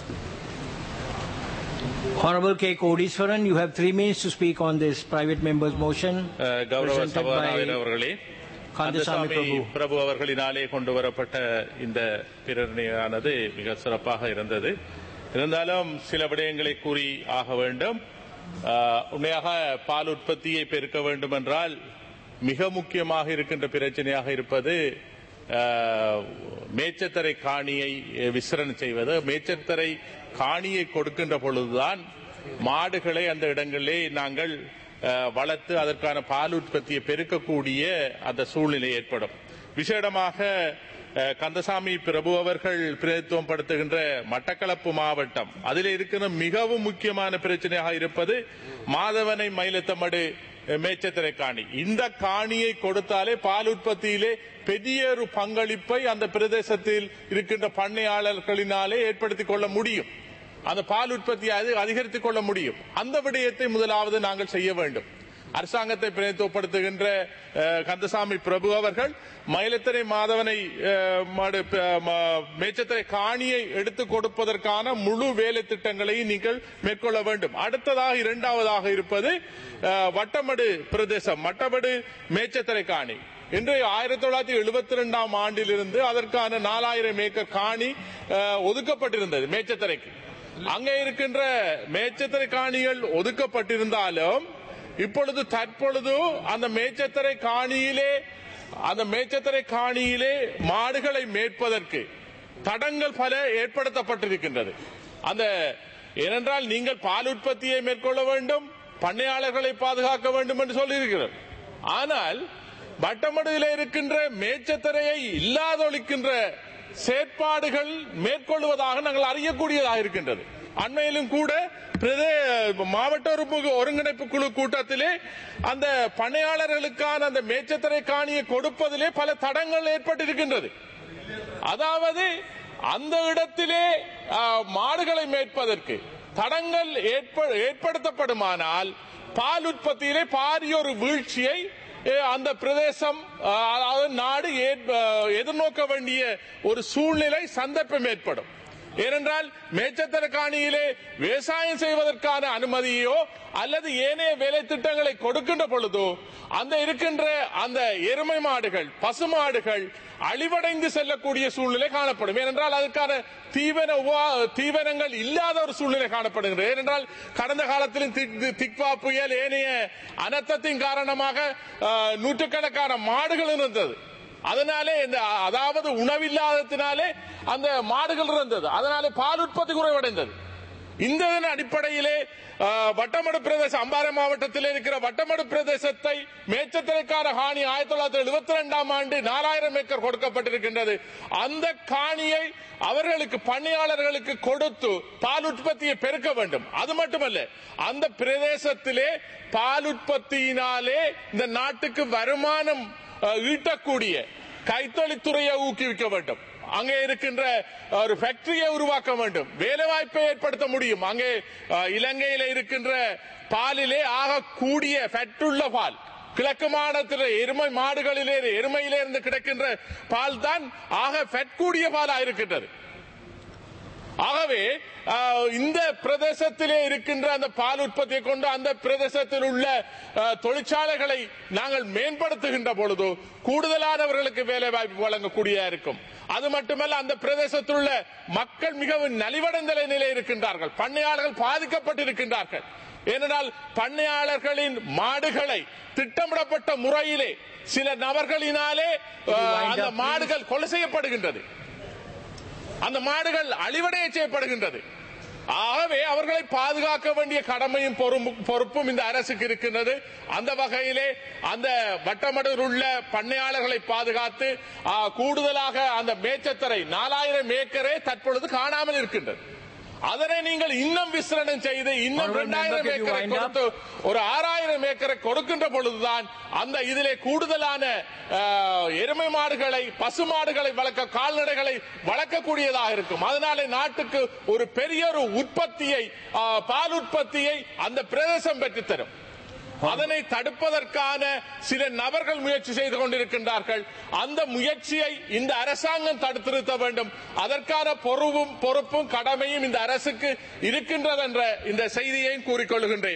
Honorable K. Kodiswaran, you have 3 minutes to speak on this private member's motion. கௌரவ presented சபாநாயகர் by அவர்களே, Kandasamy Kandasamy Prabhu. பிரபு அவர்களினாலே கொண்டு வரப்பட்ட இந்த பிரேரணையானது மிக சிறப்பாக இருந்தது. இருந்தாலும் சில விடயங்களை கூறி ஆக வேண்டும். உண்மையாக பால் உற்பத்தியை பெருக்க வேண்டும் என்றால் மிக முக்கியமாக இருக்கின்ற பிரச்சனையாக இருப்பது மேச்சத்தரை காணியை விசரணை செய்வது. மேச்சத்தரை காணியை கொடுக்கின்ற பொழுதுதான் மாடுகளை அந்த இடங்களிலே நாங்கள் வளர்த்து அதற்கான பால் உற்பத்தியை பெருக்கக்கூடிய அந்த சூழ்நிலை ஏற்படும். விசேடமாக கந்தசாமி பிரபு அவர்கள் பிரதித்துவம் படுத்துகின்ற மட்டக்களப்பு மாவட்டம், அதில் இருக்கிற மிகவும் முக்கியமான பிரச்சனையாக இருப்பது மாதவனை மயிலத்தமடு மேச்சத்திரை காணி. இந்த காணியை கொடுத்தாலே பால் உற்பத்தியிலே பெரிய ஒரு பங்களிப்பை அந்த பிரதேசத்தில் இருக்கின்ற பண்ணையாளர்களினாலே ஏற்படுத்திக் கொள்ள முடியும். அந்த பால் உற்பத்தியை அதிகரித்துக் கொள்ள முடியும். அந்த விடயத்தை முதலாவது நாங்கள் செய்ய வேண்டும். அரசாங்கத்தை பிரதித்துவப்படுத்துகின்ற கந்தசாமி பிரபு அவர்கள் மயிலத்தரை மாதவனை மேச்சத்திரை காணியை எடுத்துக் கொடுப்பதற்கான முழு வேலை திட்டங்களை நீங்கள் மேற்கொள்ள வேண்டும். அடுத்ததாக இரண்டாவதாக இருப்பது வட்டமடு பிரதேசம், மட்டமடு மேச்சத்திரை காணி. இன்று 1972 ஆண்டிலிருந்து அதற்கான 4000 ஏக்கர் காணி ஒதுக்கப்பட்டிருந்தது மேச்சத்திரைக்கு. அங்கே இருக்கின்ற மேச்சத்திரை காணிகள் ஒதுக்கப்பட்டிருந்தாலும் இப்பொழுது தற்பொழுது அந்த மேச்சத்திரை காணியிலே மாடுகளை மேய்ப்பதற்கு தடங்கள் பல ஏற்படுத்தப்பட்டிருக்கின்றது. ஏனென்றால் நீங்கள் பால் உற்பத்தியை மேற்கொள்ள வேண்டும், பண்ணையாளர்களை பாதுகாக்க வேண்டும் என்று சொல்லியிருக்கிறார். ஆனால் வட்டமடுவில் இருக்கின்ற மேச்சத்திரையை இல்லாதொழிக்கின்ற செயற்பாடுகள் மேற்கொள்வதாக நாங்கள் அறியக்கூடியதாக இருக்கின்றது. அண்மையிலும் கூட மாவட்ட ஒருங்கிணைப்பு குழு கூட்டத்திலே அந்த பண்ணையாளர்களுக்கான அந்த மேச்சத்திரை காணியை கொடுப்பதிலே பல தடங்கள் ஏற்பட்டிருக்கின்றது. அதாவது அந்த இடத்திலே மாடுகளை மேய்ப்பதற்கு தடங்கள் ஏற்படுத்தப்படுமானால் பால் உற்பத்தியிலே பாரிய ஒரு வீழ்ச்சியை அந்த பிரதேசம் நாடு எதிர்நோக்க வேண்டிய ஒரு சூழ்நிலை சந்தர்ப்பம் ஏற்படும். ஏனென்றால் மேச்சத்திரை காணியிலே விவசாயம் செய்வதற்கான அனுமதியோ அல்லது ஏனைய வேலை திட்டங்களை கொடுக்கின்ற பொழுதோ அந்த இருக்கின்ற அந்த எருமை மாடுகள், பசு மாடுகள் அழிவடைந்து செல்லக்கூடிய சூழ்நிலை காணப்படும். ஏனென்றால் அதற்கான தீவனங்கள் இல்லாத ஒரு சூழ்நிலை காணப்படுகிறது. ஏனென்றால் கடந்த காலத்திலும் திக்வா புயல் ஏனைய அனர்த்தத்தின் காரணமாக நூற்றுக்கணக்கான மாடுகள் இருந்தது. அதனாலே அதாவது உணவில்லாததினாலே அந்த மாடுகள் இருந்தது. அதனாலே பால் உற்பத்தி குறைவடைந்தது. இந்த அடிப்படையிலே வட்டமடு பிரதேசம், அம்பாறை மாவட்டத்தில் இருக்கிற வட்டமடு பிரதேசத்தை மேச்சத்திரைக்கான காணி 1972 ஆண்டு 4000 ஏக்கர் கொடுக்கப்பட்டிருக்கின்றது. அந்த காணியை அவர்களுக்கு பண்ணையாளர்களுக்கு கொடுத்து பால் உற்பத்தியை பெருக்க வேண்டும். அது மட்டுமல்ல, அந்த பிரதேசத்திலே பால் உற்பத்தியினாலே இந்த நாட்டுக்கு வருமானம் ஈட்டக்கூடிய கைத்தொழில்துறையை ஊக்குவிக்க வேண்டும். அங்கே இருக்கின்ற ஒரு ஃபேக்டரியை உருவாக்க வேண்டும். வேலை வாய்ப்பை ஏற்படுத்த முடியும். அங்கே இலங்கையில் இருக்கின்ற பாலிலே ஆக கூடிய ஃபேக்டுள்ள பால் கிழக்கு மாநிலத்தில் எருமையிலே இருந்து கிடைக்கின்ற பால் தான் ஆக ஃபேட் கூடிய பாலாக இருக்கின்றது. ஆகவே இந்த பிரதேசத்திலே இருக்கின்ற அந்த பால் உற்பத்தியை கொண்டு அந்த பிரதேசத்தில் உள்ள தொழிற்சாலைகளை நாங்கள் மேம்படுத்துகின்ற பொழுது கூடுதலானவர்களுக்கு வேலை வாய்ப்பு வழங்கக்கூடிய இருக்கும். அது மட்டுமல்ல, அந்த பிரதேசத்தில் உள்ள மக்கள் மிகவும் நலிவடைந்த நிலை இருக்கின்றார்கள். பண்ணையாளர்கள் பாதிக்கப்பட்டிருக்கின்றார்கள். ஏனென்றால் பண்ணையாளர்களின் மாடுகளை திட்டமிடப்பட்ட முறையிலே சில நபர்களினாலே அந்த மாடுகள் கொலை செய்யப்படுகின்றது. அந்த மாடுகள் அழிவடைய செய்யப்படுகின்றது. ஆகவே அவர்களை பாதுகாக்க வேண்டிய கடமையும் பொறுப்பும் இந்த அரசுக்கு இருக்கின்றது. அந்த வகையிலே அந்த வட்டமடுவில் உள்ள பண்ணையாளர்களை பாதுகாத்து கூடுதலாக அந்த மேச்சத்திரை 4000 ஏக்கரே தற்பொழுது காணாமல் இருக்கின்றது. அதனை நீங்கள் இன்னும் விஸ்தரணம் செய்து இன்னும் 2000 ஏக்கரை கொடுத்து ஒரு 6000 ஏக்கரை கொடுக்கின்ற பொழுதுதான் அந்த இதிலே கூடுதலான எருமை மாடுகளை, பசு மாடுகளை வளர்க்க, கால்நடைகளை வளர்க்கக்கூடியதாக இருக்கும். அதனாலே நாட்டுக்கு ஒரு பெரிய ஒரு உற்பத்தியை, பால் உற்பத்தியை அந்த பிரதேசம் பெற்றுத்தரும். அதனை தடுப்பதற்கான சில நபர்கள் முயற்சி செய்து கொண்டிருக்கின்றார்கள். அந்த முயற்சியை இந்த அரசாங்கம் தடுத்து நிறுத்த வேண்டும். அதற்கான பொறுப்பும் கடமையும் இந்த அரசுக்கு இருக்கின்றது என்ற இந்த செய்தியையும் கூறிக்கொள்கின்றேன்.